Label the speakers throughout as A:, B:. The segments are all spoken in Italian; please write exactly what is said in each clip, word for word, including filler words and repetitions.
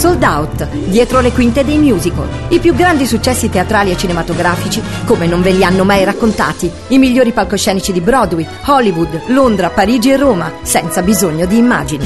A: Sold Out, dietro le quinte dei musical. I più grandi successi teatrali e cinematografici come non ve li hanno mai raccontati. I migliori palcoscenici di Broadway, Hollywood, Londra, Parigi e Roma, senza bisogno di immagini.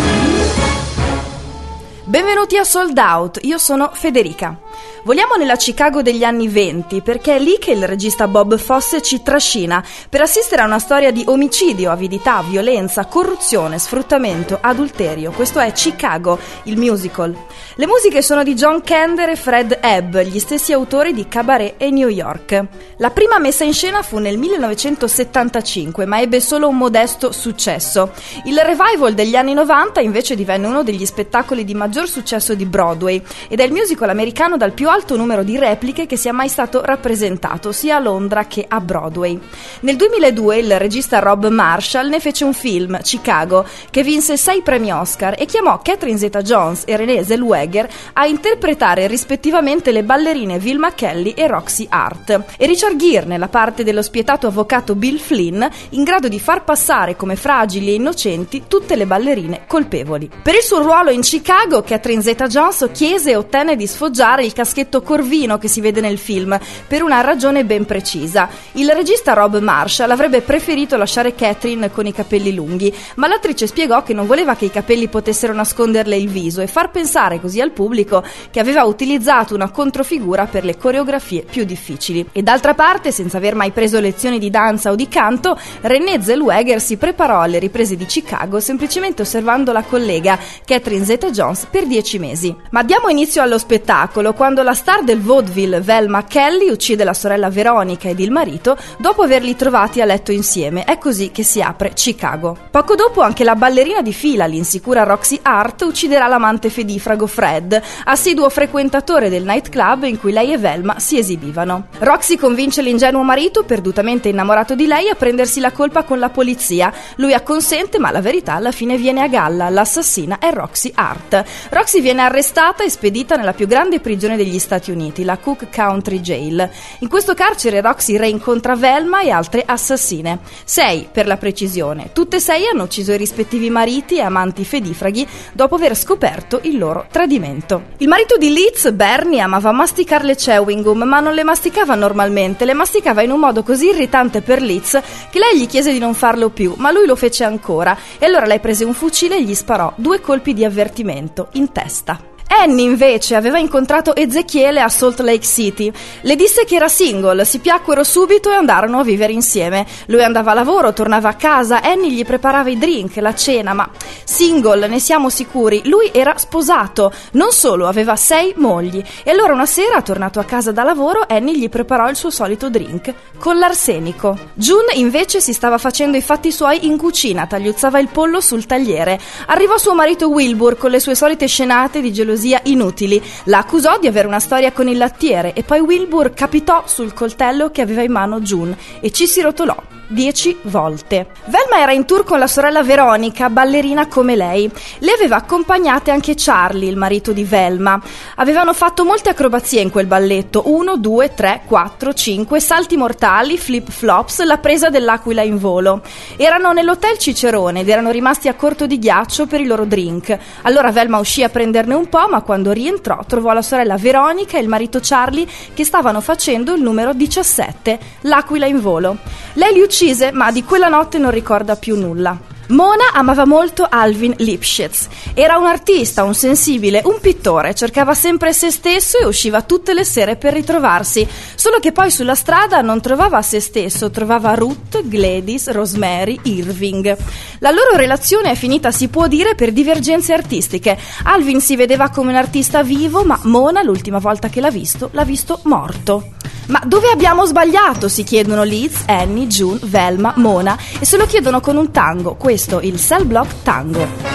B: Benvenuti a Sold Out, io sono Federica. Voliamo nella Chicago degli anni venti perché è lì che il regista Bob Fosse ci trascina per assistere a una storia di omicidio, avidità, violenza, corruzione, sfruttamento, adulterio. Questo è Chicago, il musical. Le musiche sono di John Kander e Fred Ebb, gli stessi autori di Cabaret e New York. La prima messa in scena fu nel millenovecentosettantacinque, ma ebbe solo un modesto successo. Il revival degli anni novanta invece divenne uno degli spettacoli di maggior successo di Broadway ed è il musical americano dal più alto numero di repliche che sia mai stato rappresentato sia a Londra che a Broadway. Nel duemiladue il regista Rob Marshall ne fece un film, Chicago, che vinse sei premi Oscar e chiamò Catherine Zeta-Jones e Renée Zellweger a interpretare rispettivamente le ballerine Vilma Kelly e Roxy Hart e Richard Gere nella parte dello spietato avvocato Bill Flynn, in grado di far passare come fragili e innocenti tutte le ballerine colpevoli. Per il suo ruolo in Chicago, Catherine Zeta-Jones chiese e ottenne di sfoggiare il caschetto corvino che si vede nel film per una ragione ben precisa. Il regista Rob Marshall avrebbe preferito lasciare Catherine con i capelli lunghi, ma l'attrice spiegò che non voleva che i capelli potessero nasconderle il viso e far pensare così al pubblico che aveva utilizzato una controfigura per le coreografie più difficili. E d'altra parte, senza aver mai preso lezioni di danza o di canto, Renée Zellweger si preparò alle riprese di Chicago semplicemente osservando la collega Catherine Zeta-Jones per dieci mesi. Ma diamo inizio allo spettacolo quando la star del vaudeville Velma Kelly uccide la sorella Veronica ed il marito dopo averli trovati a letto insieme. È così che si apre Chicago. Poco dopo anche la ballerina di fila, l'insicura Roxy Hart, ucciderà l'amante fedifrago Fred, assiduo frequentatore del nightclub in cui lei e Velma si esibivano. Roxy convince l'ingenuo marito, perdutamente innamorato di lei, a prendersi la colpa con la polizia. Lui acconsente, ma la verità alla fine viene a galla. L'assassina è Roxy Hart. Roxy viene arrestata e spedita nella più grande prigione degli Stati Uniti, la Cook County Jail. In questo carcere Roxy reincontra Velma e altre assassine. Sei, per la precisione. Tutte e sei hanno ucciso i rispettivi mariti e amanti fedifraghi dopo aver scoperto il loro tradimento. Il marito di Liz, Bernie, amava masticare le chewing gum, ma non le masticava normalmente, le masticava in un modo così irritante per Liz che lei gli chiese di non farlo più, ma lui lo fece ancora e allora lei prese un fucile e gli sparò due colpi di avvertimento in testa. Annie invece aveva incontrato Ezechiele a Salt Lake City. Le disse che era single, si piacquero subito e andarono a vivere insieme. Lui andava a lavoro, tornava a casa, Annie gli preparava i drink, la cena, ma single, ne siamo sicuri, lui era sposato, non solo, aveva sei mogli. E allora una sera, tornato a casa da lavoro, Annie gli preparò il suo solito drink, con l'arsenico. June invece si stava facendo i fatti suoi in cucina, tagliuzzava il pollo sul tagliere. Arrivò suo marito Wilbur con le sue solite scenate di gelosia inutili, la accusò di avere una storia con il lattiere e poi Wilbur capitò sul coltello che aveva in mano June e ci si rotolò dieci volte. Velma era in tour con la sorella Veronica, ballerina come lei. Le aveva accompagnate anche Charlie, il marito di Velma. Avevano fatto molte acrobazie in quel balletto, uno, due, tre, quattro, cinque, salti mortali, flip flops, la presa dell'aquila in volo. Erano nell'hotel Cicerone ed erano rimasti a corto di ghiaccio per i loro drink. Allora Velma uscì a prenderne un po', ma quando rientrò trovò la sorella Veronica e il marito Charlie che stavano facendo il numero diciassette, l'aquila in volo. Lei li uccise, ma di quella notte non ricorda più nulla. Mona amava molto Alvin Lipschitz. Era un artista, un sensibile, un pittore, cercava sempre se stesso e usciva tutte le sere per ritrovarsi. Solo che poi sulla strada non trovava se stesso, trovava Ruth, Gladys, Rosemary, Irving. La loro relazione è finita, si può dire, per divergenze artistiche. Alvin si vedeva come un artista vivo, ma Mona, l'ultima volta che l'ha visto, l'ha visto morto. Ma dove abbiamo sbagliato? Si chiedono Liz, Annie, June, Velma, Mona e se lo chiedono con un tango, questo il Cell Block Tango.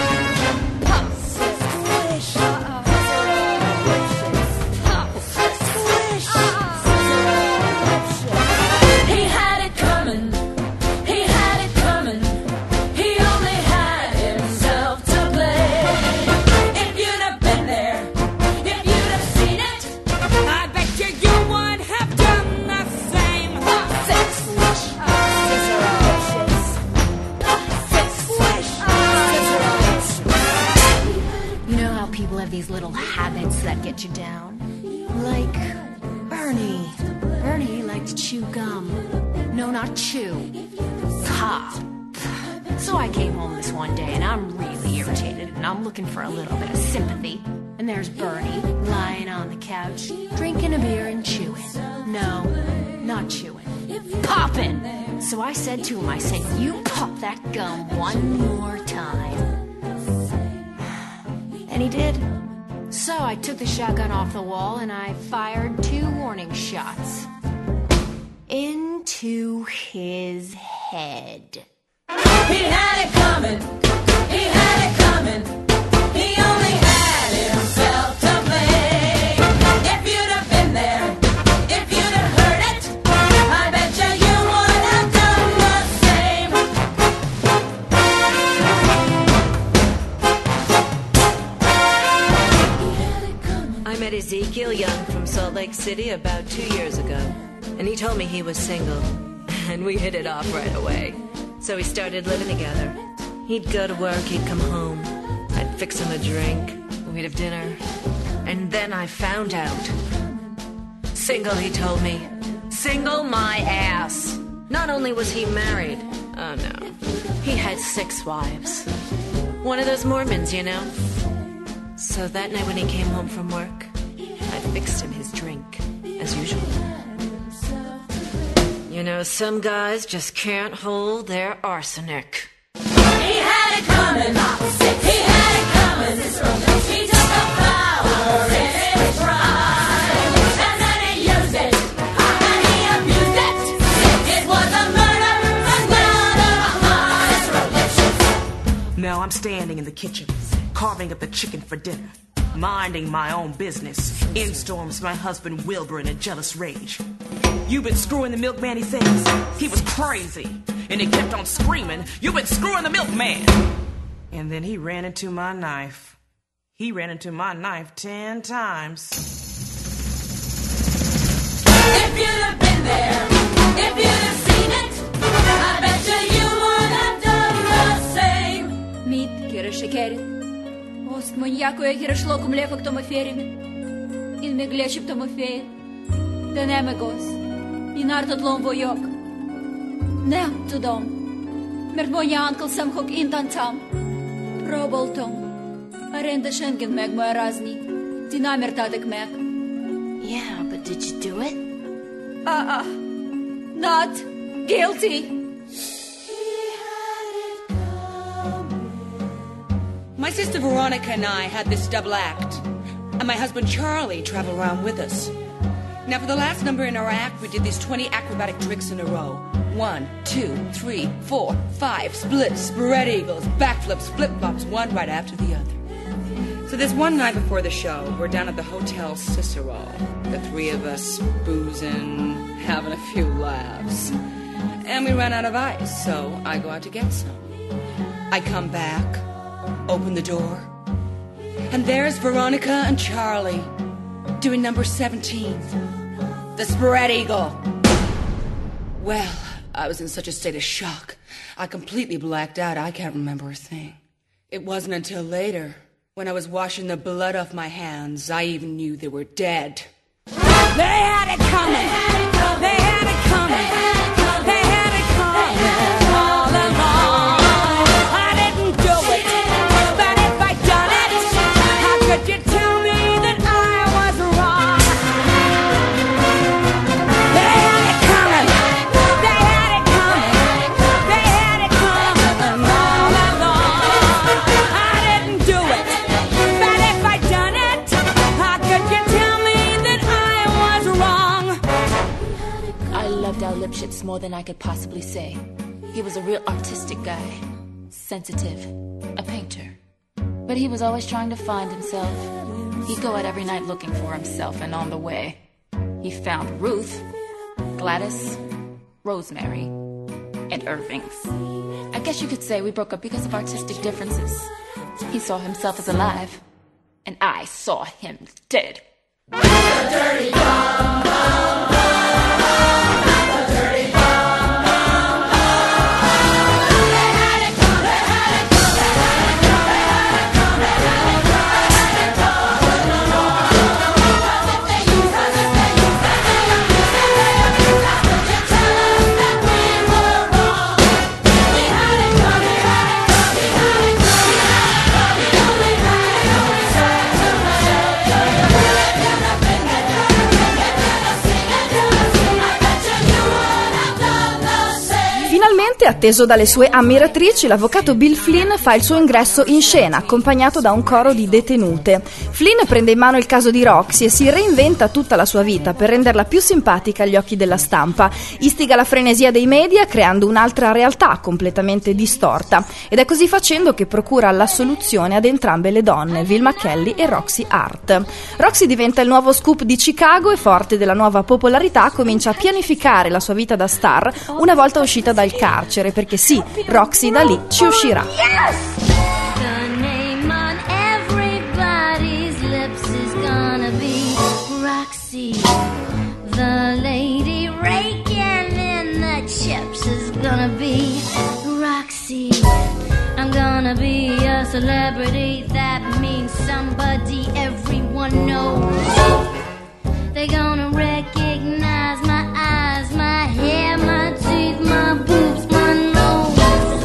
C: habits that get you down. Like Bernie. Bernie liked to chew gum. No, not chew. Pop. So I came home this one day and I'm really irritated and I'm looking for a little bit of sympathy. And there's Bernie lying on the couch, drinking a beer and chewing. No, not chewing. Popping! So I said to him, I said, you pop that gum one more time. And he did. So I took the shotgun off the wall and I fired two warning shots. Into his head.
D: He had it coming. He had it coming. He only had himself to blame. If you'd have been there, if you'd have heard it, I bet you you would have done the same.
E: I met Ezekiel Young from Salt Lake City about two years ago, and he told me he was single, and we hit it off right away. So we started living together. He'd go to work, he'd come home. I'd fix him a drink, we'd have dinner. And then I found out. Single, he told me. Single my ass. Not only was he married, oh no, he had six wives. One of those Mormons, you know. So that night when he came home from work, I fixed him his drink, as usual. You know, some guys just can't hold their arsenic.
D: He had it coming. He had it coming. He took the power in his prime. And then he used it. And he abused it. It was a murder. Another
F: Now I'm standing in the kitchen, carving up the chicken for dinner, minding my own business. In storms my husband Wilbur in a jealous rage. You've been screwing the milkman, he says. He was crazy. And he kept on screaming, you've been screwing the milkman. And then he ran into my knife. He ran into my knife ten times.
D: If you'd have been there, if you'd have seen it, I bet you you would have done the same.
G: Мит, кире шекери. Ост маньяко е кире шлоко млеко к тому фериме. In me glečip tomu feje. Da neme gos. I nartot lom vojok. Ne, to dom. Mert moja ankel sam hok intan tam. Probal tom. Arenda schengen meg moja razni. Ti namer tadek meg.
C: Yeah, but did you do it?
G: Uh-uh. Not guilty.
H: My sister Veronica and I had this double act. And my husband Charlie traveled around with us. Now for the last number in our act, we did these twenty acrobatic tricks in a row. One, two, three, four, five, splits, spread eagles, backflips, flip-flops, one right after the other. So this one night before the show, we're down at the Hotel Cicero. The three of us boozing, having a few laughs. And we ran out of ice, so I go out to get some. I come back, open the door, and there's Veronica and Charlie doing number seventeen, the spread eagle. Well, I was in such a state of shock. I completely blacked out. I can't remember a thing. It wasn't until later, when I was washing the blood off my hands, I even knew they were dead. They had it coming. They had it coming. They had it coming all along. I didn't do it, but if I'd done it, how could you tell me that I was wrong? They had it coming. They had it coming. They had it coming all along. I didn't do it, but if I'd done it, how could you tell me that I was wrong?
I: I loved Al Lipschitz more than I could possibly say. He was a real artistic guy, sensitive, a painter. But he was always trying to find himself. He'd go out every night looking for himself, and on the way, he found Ruth, Gladys, Rosemary, and Irving's. I guess you could say we broke up because of artistic differences. He saw himself as alive, and I saw him dead.
D: The dirty bomb, bomb, bomb, the dirty bomb, bomb, bomb. They had it coming, they had it coming, they had it coming, they had it coming, they had it coming
B: Atteso dalle sue ammiratrici, l'avvocato Bill Flynn fa il suo ingresso in scena, accompagnato da un coro di detenute. Flynn prende in mano il caso di Roxy e si reinventa tutta la sua vita per renderla più simpatica agli occhi della stampa. Istiga la frenesia dei media creando un'altra realtà completamente distorta. Ed è così facendo che procura la soluzione ad entrambe le donne, Vilma Kelly e Roxy Hart. Roxy diventa il nuovo scoop di Chicago e, forte della nuova popolarità, comincia a pianificare la sua vita da star una volta uscita dal carcere, perché sì, Roxy da lì ci uscirà.
J: The name on everybody's lips is gonna be Roxy. The lady raking in the chips is gonna be Roxy. I'm gonna be a celebrity, that means somebody everyone knows. They're gonna recognize my eyes, my hair, my teeth, my boobs, my nose.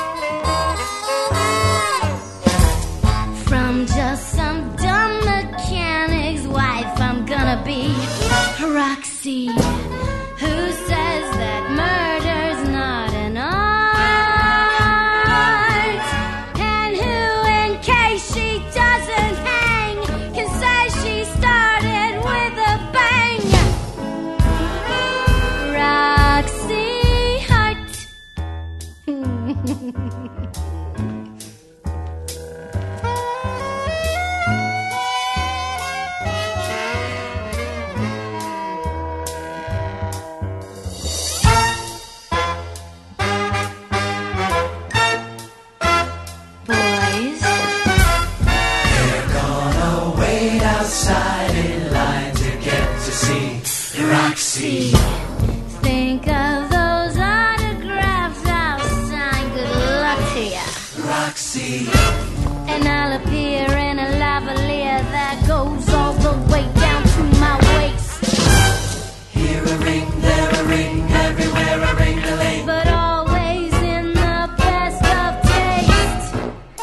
J: From just some dumb mechanic's wife, I'm gonna be Roxy. Who says that murder's not an art? And who, in case she doesn't hang, can say she started with a bang? Roxy Hart. Boys,
D: They're gonna wait outside in line to get to see Roxy.
J: think of those autographs I'll sign. Good luck to ya.
D: Roxy.
J: And I'll appear in a lavalier that goes all the way down to my waist.
D: Here a ring, there a ring, everywhere a ring-a-ling.
J: But always in the best of taste.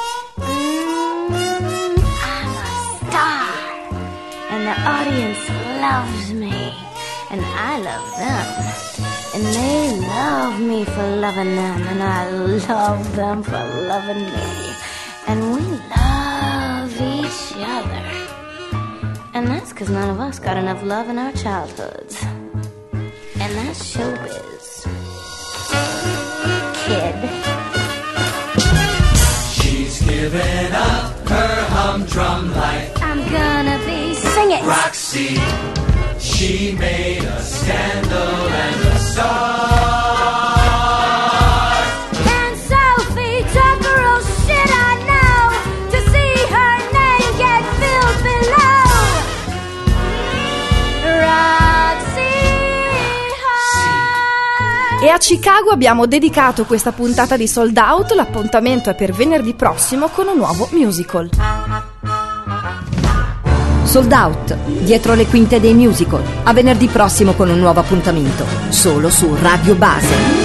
J: Mm, I'm a star, and the audience loves me, and I love them, and they love me for loving them, and I love them for loving me, and we love each other, and that's because none of us got enough love in our childhoods, and that's showbiz. Kid.
D: She's given up her humdrum life.
J: I'm gonna be singing.
D: Roxy. She made a scandal and a star.
J: And Sophie took her old shit, I know, to see her name get filled below. Roxy Hart.
B: E a Chicago abbiamo dedicato questa puntata di Sold Out. L'appuntamento è per venerdì prossimo con un nuovo musical.
A: Sold Out, dietro le quinte dei musical. A venerdì prossimo con un nuovo appuntamento, solo su Radio Base.